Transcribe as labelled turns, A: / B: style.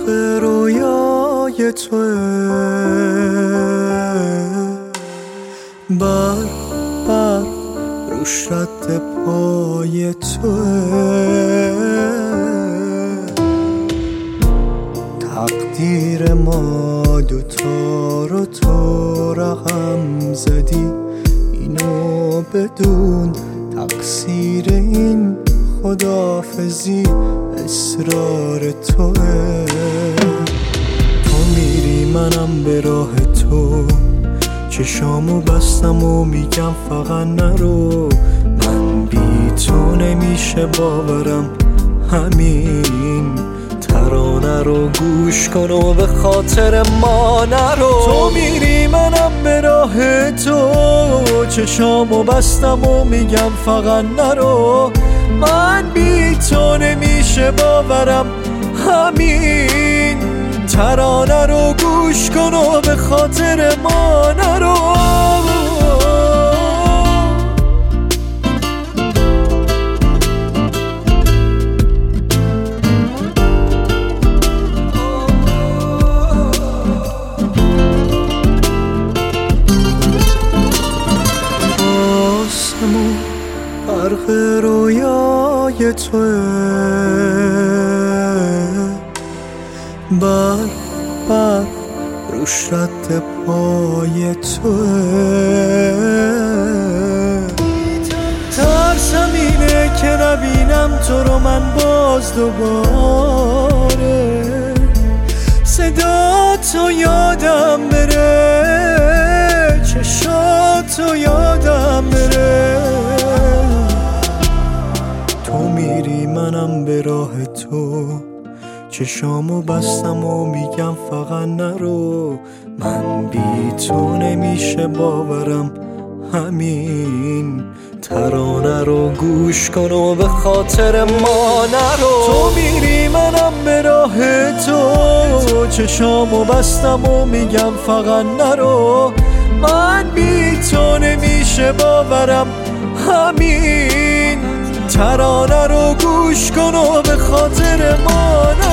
A: برق رویای توه، برق روش رد پای توه. تقدیر ما دوتا رو تو رقم زدی، اینو بدون تقصیر این خداحافظی اصرار توه. تو میری منم به راه تو، چشامو بستم و میگم فقط نرو. من بی تو نمیشه باورم، همین ترانه رو گوش کن و به خاطر ما نرو. تو میری منم به راه تو، چشامو بستم و میگم فقط نرو. من بی تو نمیشه باورم، همین ترانه رو گوش کن و به خاطر ما نرو. آسمون برق رویای توه، برق روش رد پای توه. ترسم اینه که نبینم تو رو من باز دوباره، صدا تو یادم بره، چشاتو یادم بره. تو میری منم به راه تو، چشامو بستم و میگم فقط نرو. من بی تو نمیشه باورم، همین ترانه رو گوش کن و به خاطر ما نرو. تو میری منم به راه تو، چشامو بستم و میگم فقط نرو. من بی تو نمیشه باورم، همین ترانه رو گوش کن و به خاطر ما نرو.